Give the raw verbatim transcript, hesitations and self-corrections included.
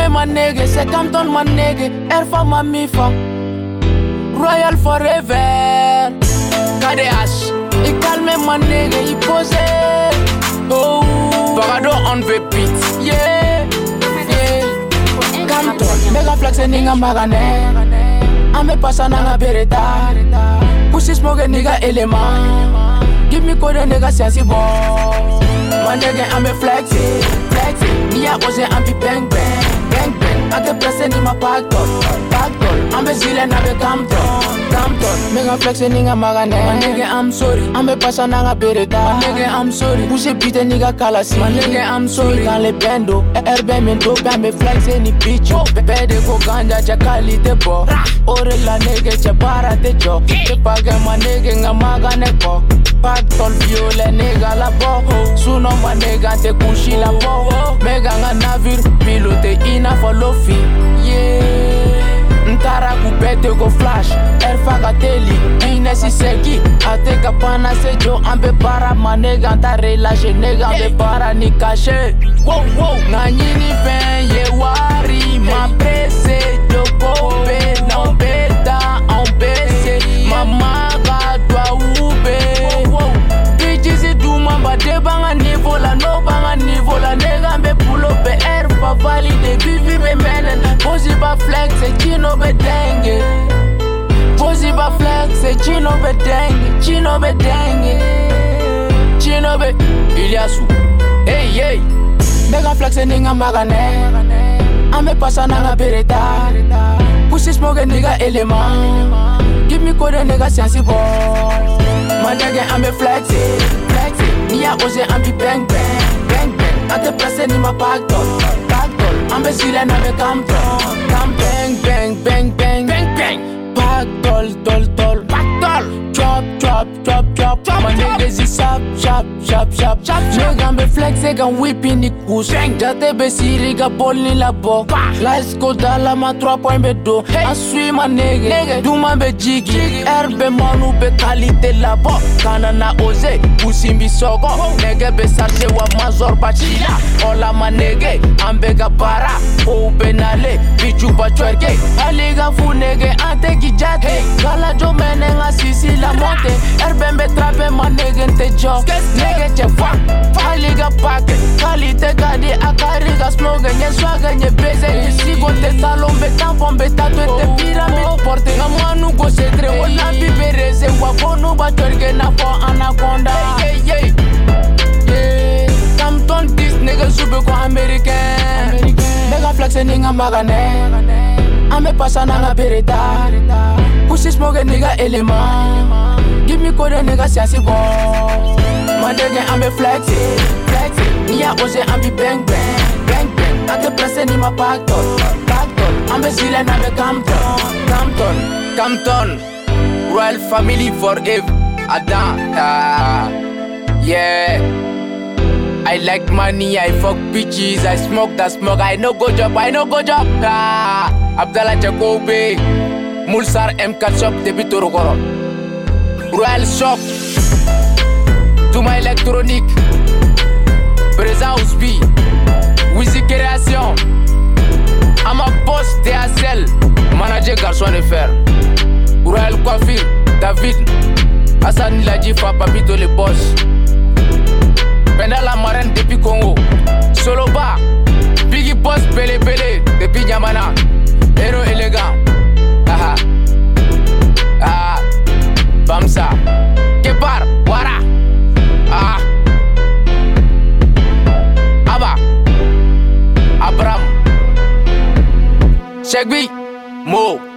my nigga, c'est Campton my nigga, Erfa ma mifa, Royal forever. K D H, il calme my nigga, il pose. Oh, Parado on the beat, yeah, yeah. Campton, mega flex nigga magane, ame passa nanga bereta, pussy smoke nigga element, give me code nigga sensible. My nigga ame flexi, flexi, me a pose ame bang bang, bang bang. I get pressing in my back door, back door. I'm a zillion, I'm a Campton, Campton. Mega flexing nigga magane. My nigga, I'm sorry. I'm a passa nanga bereta. My nigga, I'm sorry. Pussy beat a nigga kalasi. My nigga, I'm sorry. Can le bendo, herbe mendo, me flexing ni bicho. Bede ko ganja chakali te bo. Ore la nigga chapara te jo. Te paga my nigga nga magane ko. Pack tol viole nigga la bo. Suno my nigga te kushi la bo. Mega nga navir pilote ina follow. Yeah, Ntara kupete go flash, Erfa gateli, Inesi seki, Ateka pana sejo, ambe para manega, Ntare la nega, ambe para ni cache. Wow, wow, Nanyini pen, ye wari, ma presse, Joko be, na beta, en bese, mama gatwa ube. Wow, bitches it do mamba, de banga niveau la, no banga niveau la, nega ambe pull up, Erfa valide, vivi be menen, Posiba flex, e chino be dengue. Posiba flex, e chino be dengue, chino be dengue. Chino be, Iliasu, hey, hey. Mega flex e ninga magane, ame passa nanga bereta. Pussy smoke nigga element, give me code nigga sensible. My nigga ame flexi, flexi, me a ose ambi bang bang, bang bang. I te pressing in my back door, back door. I'm a zillion, I'm a Campton, Campton. Bang bang bang bang, bang bang. Back doll doll doll, back doll. Chop chop chop chop, chop. My niggas is sharp sharp sharp sharp sharp. Nigga me flex, nigga whip in the goose. Jate be siri ga ball ni la bo. Lights go dala ma trois point be do. I swim my nigga, do my be jiggy. Herbe manu be qualité la bo. Kana na ose, pussy mi sogo. Nigga be sarche wa mazor bachila. Ola ma nigga, ambe ga para. O benale, bichu ba twerke. Aliga fu nigga, ante ki jate. Gala jo mene nga sisi la monte. Herbe me trape ma nigga te jo. Nigga che fuck, aliga pake. Qualité gadi akari ga smoke. Nye swaga nye beze. Sigo te salon be tampon be tato te pyramid porte. Ngamanu go setre, wala bibereze. Wabonu ba twerke na fo anaconda. Hey, hey, hey. Campton this nigga sube ko American. Mega flex nigga magane, ame passa nanga bereta. Pussy smoke nigga element, give me code nigga sensible. My nigga ame flexi, flexi, me a ose ambi bang bang, bang bang. I te pressing in my back door, back door. I'm a zillion, I'm a Campton, Campton, Campton. Royal family forever, Adam, ah, yeah. I like money, I fuck bitches, I smoke that smoke, I no go job, I no go job. Ah, Abdallah Jacobe, Mulsar M quatre Shop, depuis Torogoro. Royal Shop, tout my électronique, Présent Ousbi, Wizi Création, I'm a boss D H L, manager garçon de fer. Royal Coiffure, David, Hassan Ladjifa, Papito le boss. Pendant la marraine depuis Congo, Solo Ba, Biggie Boss Bele Bele depuis Nyamana, Héros élégant, ah ah, Bamsa, Kepar, Wara, ah, Abba, Abram, Shegbi, Mo.